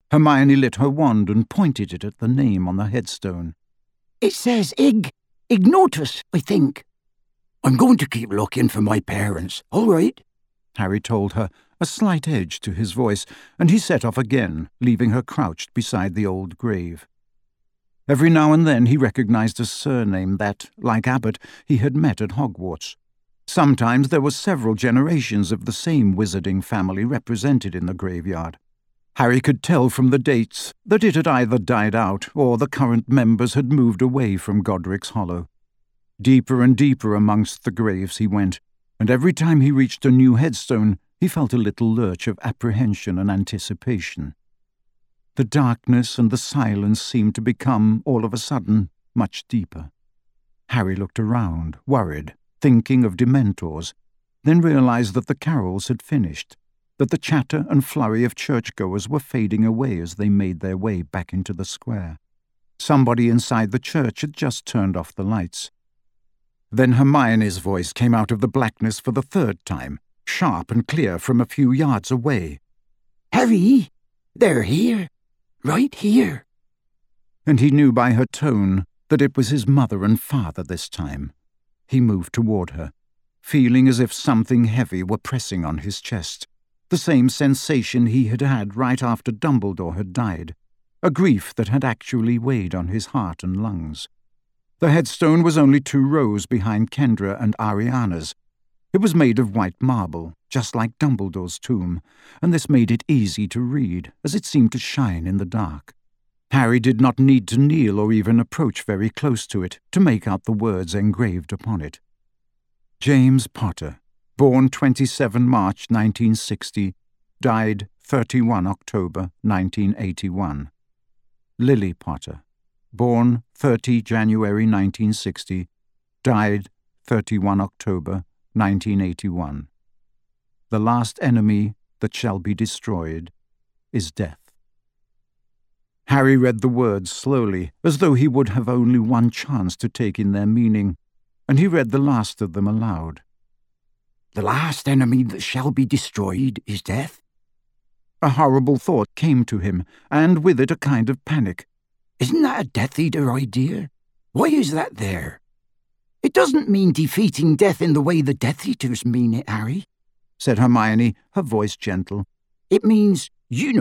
Hermione lit her wand and pointed it at the name on the headstone. "It says Ignotus, I think." "I'm going to keep looking for my parents, all right?" Harry told her, a slight edge to his voice, and he set off again, leaving her crouched beside the old grave. Every now and then he recognized a surname that, like Abbott, he had met at Hogwarts. Sometimes there were several generations of the same wizarding family represented in the graveyard. Harry could tell from the dates that it had either died out or the current members had moved away from Godric's Hollow. Deeper and deeper amongst the graves he went, and every time he reached a new headstone, he felt a little lurch of apprehension and anticipation. The darkness and the silence seemed to become, all of a sudden, much deeper. Harry looked around, worried, thinking of Dementors, then realized that the carols had finished, that the chatter and flurry of churchgoers were fading away as they made their way back into the square. Somebody inside the church had just turned off the lights. Then Hermione's voice came out of the blackness for the third time, sharp and clear from a few yards away. "Harry, they're here. Right here." And he knew by her tone that it was his mother and father this time. He moved toward her, feeling as if something heavy were pressing on his chest, the same sensation he had had right after Dumbledore had died, a grief that had actually weighed on his heart and lungs. The headstone was only 2 rows behind Kendra and Ariana's. It was made of white marble, just like Dumbledore's tomb, and this made it easy to read, as it seemed to shine in the dark. Harry did not need to kneel or even approach very close to it to make out the words engraved upon it. James Potter, born 27 March 1960, died 31 October 1981. Lily Potter, born 30 January 1960, died 31 October 1981. The last enemy that shall be destroyed is death. Harry read the words slowly, as though he would have only one chance to take in their meaning, and he read the last of them aloud. "The last enemy that shall be destroyed is death." A horrible thought came to him, and with it a kind of panic. "Isn't that a Death Eater idea? Why is that there?" "It doesn't mean defeating death in the way the Death Eaters mean it, Harry," said Hermione, her voice gentle. "It means,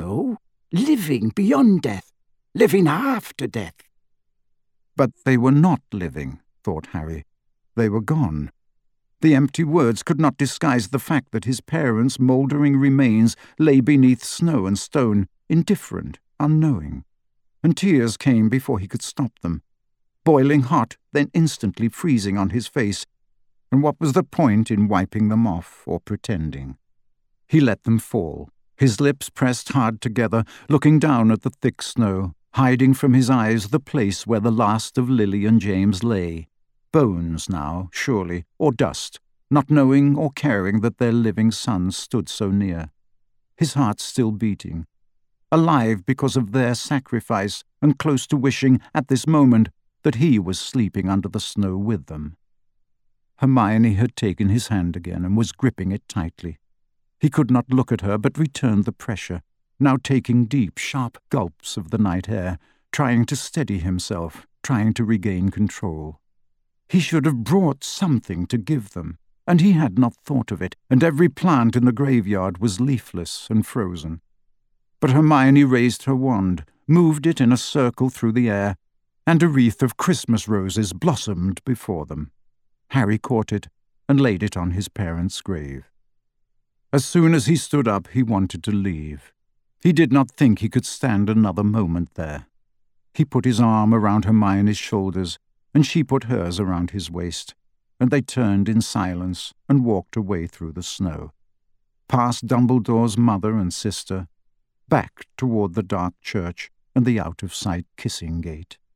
living beyond death, living after death." But they were not living, thought Harry. They were gone. The empty words could not disguise the fact that his parents' mouldering remains lay beneath snow and stone, indifferent, unknowing. And tears came before he could stop them, boiling hot, then instantly freezing on his face, and what was the point in wiping them off or pretending? He let them fall, his lips pressed hard together, looking down at the thick snow, hiding from his eyes the place where the last of Lily and James lay. Bones now, surely, or dust, not knowing or caring that their living sons stood so near. His heart still beating, alive because of their sacrifice, and close to wishing, at this moment, that he was sleeping under the snow with them. Hermione had taken his hand again and was gripping it tightly. He could not look at her, but returned the pressure, now taking deep, sharp gulps of the night air, trying to steady himself, trying to regain control. He should have brought something to give them, and he had not thought of it, and every plant in the graveyard was leafless and frozen. But Hermione raised her wand, moved it in a circle through the air, and a wreath of Christmas roses blossomed before them. Harry caught it and laid it on his parents' grave. As soon as he stood up, he wanted to leave. He did not think he could stand another moment there. He put his arm around Hermione's shoulders, and she put hers around his waist, and they turned in silence and walked away through the snow, past Dumbledore's mother and sister, back toward the dark church and the out-of-sight kissing gate.